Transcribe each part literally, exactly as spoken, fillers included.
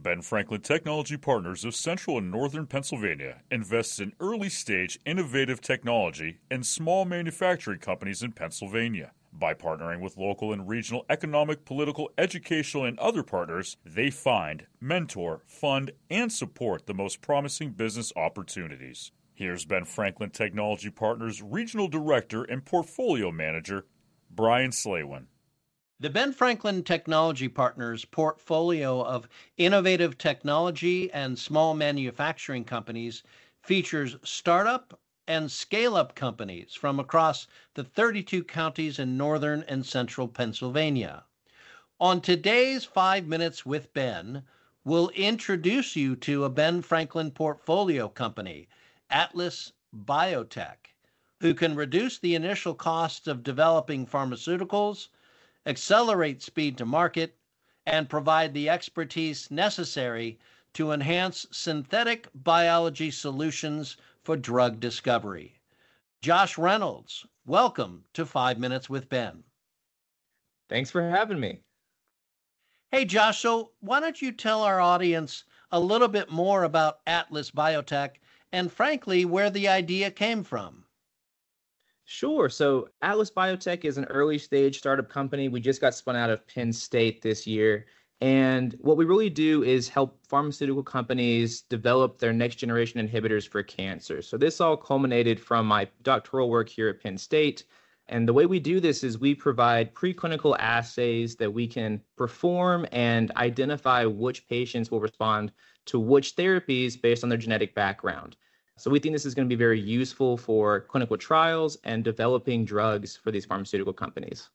Ben Franklin Technology Partners of Central and Northern Pennsylvania invests in early-stage innovative technology and small manufacturing companies in Pennsylvania. By partnering with local and regional economic, political, educational, and other partners, they find, mentor, fund, and support the most promising business opportunities. Here's Ben Franklin Technology Partners Regional Director and Portfolio Manager, Brian Slaywin. The Ben Franklin Technology Partners portfolio of innovative technology and small manufacturing companies features startup and scale-up companies from across the thirty-two counties in northern and central Pennsylvania. On today's Five Minutes with Ben, we'll introduce you to a Ben Franklin portfolio company, Atlas Biotech, who can reduce the initial costs of developing pharmaceuticals, accelerate speed to market, and provide the expertise necessary to enhance synthetic biology solutions for drug discovery. Josh Reynolds, welcome to Five Minutes with Ben. Thanks for having me. Hey, Josh, so why don't you tell our audience a little bit more about Atlas Biotech and, frankly, where the idea came from? Sure. So Atlas Biotech is an early stage startup company. We just got spun out of Penn State this year. And what we really do is help pharmaceutical companies develop their next generation inhibitors for cancer. So this all culminated from my doctoral work here at Penn State. And the way we do this is we provide preclinical assays that we can perform and identify which patients will respond to which therapies based on their genetic background. So we think this is going to be very useful for clinical trials and developing drugs for these pharmaceutical companies.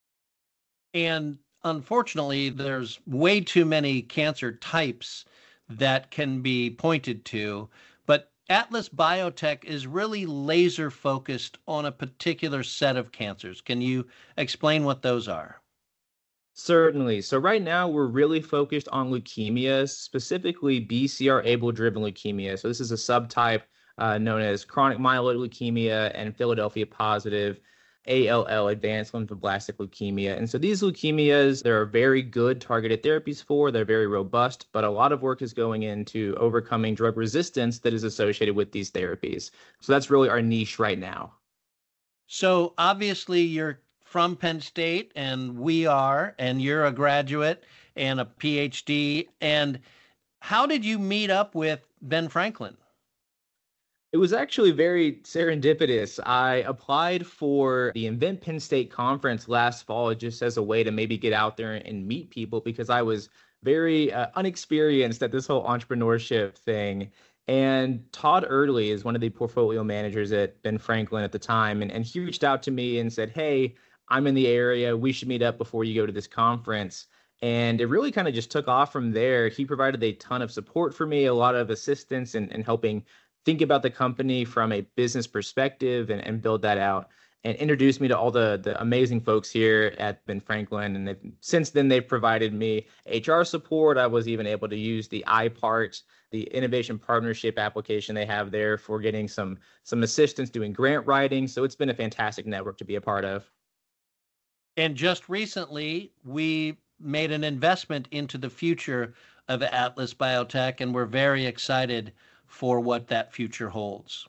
And unfortunately, there's way too many cancer types that can be pointed to, but Atlas Biotech is really laser focused on a particular set of cancers. Can you explain what those are? Certainly. So right now we're really focused on leukemias, specifically B C R ABL-driven leukemia. So this is a subtype uh, known as chronic myeloid leukemia and Philadelphia positive A L L, advanced lymphoblastic leukemia. And so these leukemias, there are very good targeted therapies for, they're very robust, but a lot of work is going into overcoming drug resistance that is associated with these therapies. So that's really our niche right now. So obviously you're from Penn State, and we are, and you're a graduate and a P H D. And how did you meet up with Ben Franklin? It was actually very serendipitous. I applied for the Invent Penn State conference last fall just as a way to maybe get out there and meet people because I was very uh, unexperienced at this whole entrepreneurship thing. And Todd Early is one of the portfolio managers at Ben Franklin at the time. And, and he reached out to me and said, hey, I'm in the area. We should meet up before you go to this conference. And it really kind of just took off from there. He provided a ton of support for me, a lot of assistance in, in helping think about the company from a business perspective and, and build that out, and introduced me to all the, the amazing folks here at Ben Franklin. And they've, since then, they've provided me H R support. I was even able to use the iPart, the innovation partnership application they have there, for getting some, some assistance doing grant writing. So it's been a fantastic network to be a part of. And just recently, we made an investment into the future of Atlas Biotech, and we're very excited for what that future holds.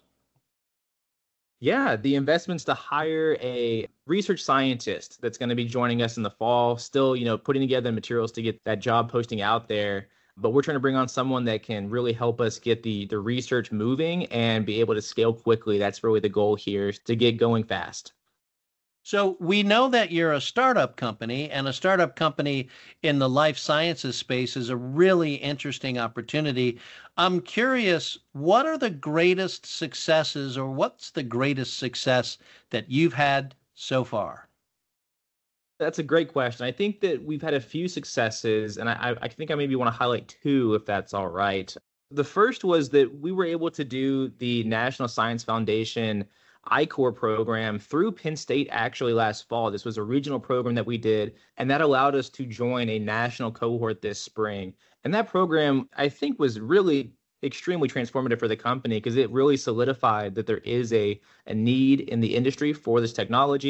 Yeah, the investment's to hire a research scientist that's going to be joining us in the fall, still, you know, putting together the materials to get that job posting out there. But we're trying to bring on someone that can really help us get the, the research moving and be able to scale quickly. That's really the goal here, is to get going fast. So we know that you're a startup company, and a startup company in the life sciences space is a really interesting opportunity. I'm curious, what are the greatest successes, or what's the greatest success that you've had so far? That's a great question. I think that we've had a few successes, and I, I think I maybe want to highlight two, if that's all right. The first was that we were able to do the National Science Foundation I CORE program through Penn State actually last fall. This was a regional program that we did, and that allowed us to join a national cohort this spring. And that program, I think, was really extremely transformative for the company because it really solidified that there is a, a need in the industry for this technology.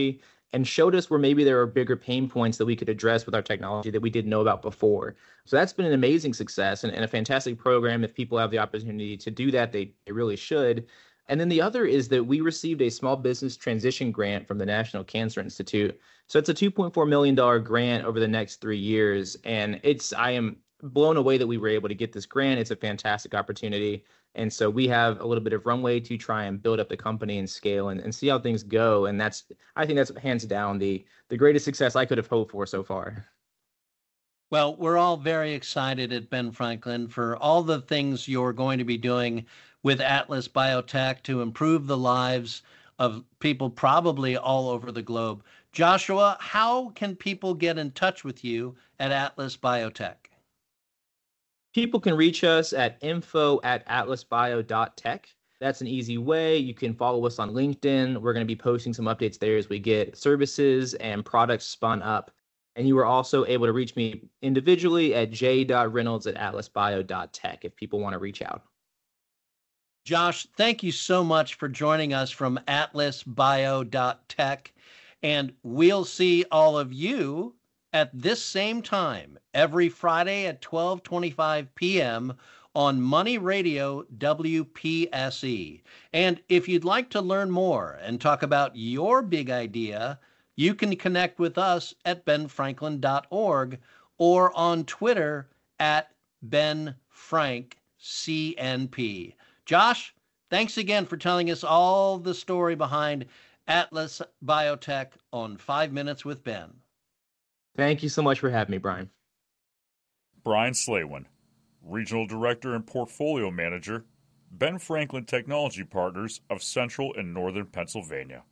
and showed us where maybe there are bigger pain points that we could address with our technology that we didn't know about before. So that's been an amazing success and, and a fantastic program. If people have the opportunity to do that, they, they really should. And then the other is that we received a small business transition grant from the National Cancer Institute. So it's a two point four million dollars grant over the next three years. And it's, I am blown away that we were able to get this grant. It's a fantastic opportunity. And so we have a little bit of runway to try and build up the company and scale and, and see how things go. And that's, I think that's hands down the, the greatest success I could have hoped for so far. Well, we're all very excited at Ben Franklin for all the things you're going to be doing with Atlas Biotech to improve the lives of people probably all over the globe. Joshua, how can people get in touch with you at Atlas Biotech? People can reach us at info at atlasbio dot tech. That's an easy way. You can follow us on LinkedIn. We're going to be posting some updates there as we get services and products spun up. And you are also able to reach me individually at j dot reynolds at atlasbio dot tech if people want to reach out. Josh, thank you so much for joining us from atlasbio dot tech. And we'll see all of you at this same time every Friday at twelve twenty-five p.m. on Money Radio W P S E. And if you'd like to learn more and talk about your big idea, you can connect with us at ben franklin dot org or on Twitter at ben frank c n p. Josh, thanks again for telling us all the story behind Atlas Biotech on Five Minutes with Ben. Thank you so much for having me, Brian. Brian Slaywin, Regional Director and Portfolio Manager, Ben Franklin Technology Partners of Central and Northern Pennsylvania.